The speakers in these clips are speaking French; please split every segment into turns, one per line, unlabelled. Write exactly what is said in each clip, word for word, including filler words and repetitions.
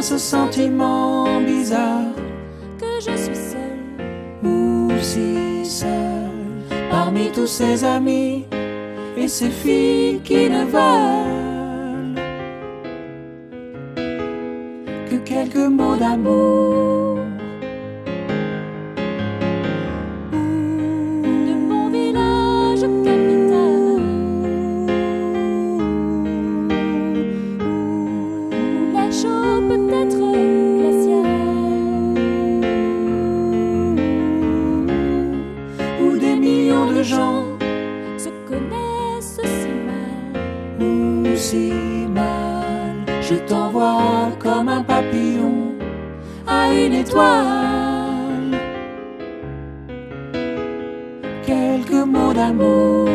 ce sentiment bizarre
que je suis seule,
ou si seule, parmi tous ces amis et ces filles qui ne veulent que quelques mots d'amour.
de mon village capital, où l'air chaud peut être glacial,
Où des millions de gens
se connaissent si mal,
ou si mal, je t'envoie comme un papillon à une étoile quelques mots d'amour.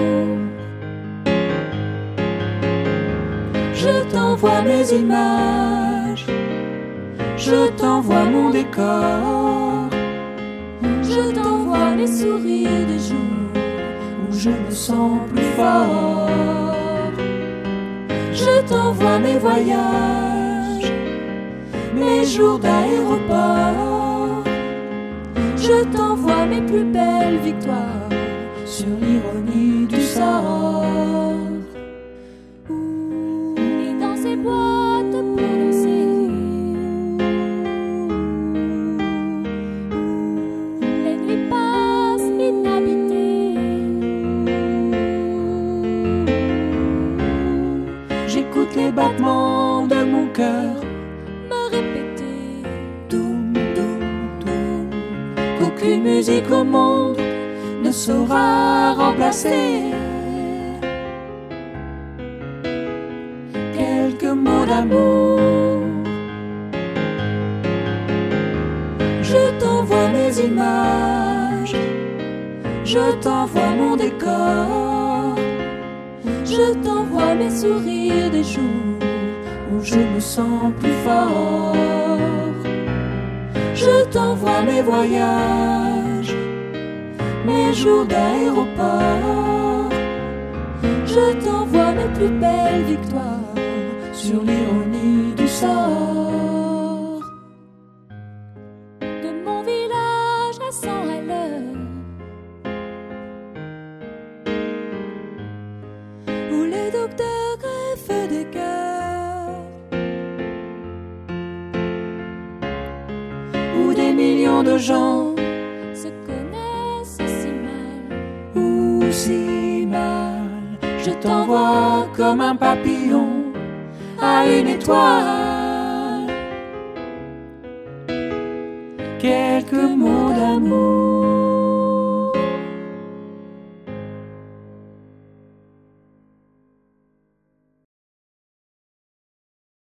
Je t'envoie mes images, je t'envoie mon décor,
je t'envoie mes sourires des jours
où je me sens plus fort. Je t'envoie mes voyages, mes jours d'aéroport,
je t'envoie mes plus belles victoires
sur l'ironie du sort.
et dans ces boîtes pour danser, les nuits passent inhabitées.
J'écoute les battements de mon cœur
Me répéter
doum, doum, doum, qu'aucune musique au monde ne saura remplacer quelques mots d'amour. Je t'envoie mes images, je t'envoie mon décor,
je t'envoie mes sourires des jours
où je me sens plus fort. Je t'envoie mes voyages, mes jours d'aéroport,
je t'envoie mes plus belles victoires
sur l'ironie du sort.
de mon village à cent à l'heure,
Où les docteurs greffent des cœurs, où des millions de gens
se connaissent si mal,
ou si mal, je t'envoie comme un papillon à une étoile quelques mots d'amour.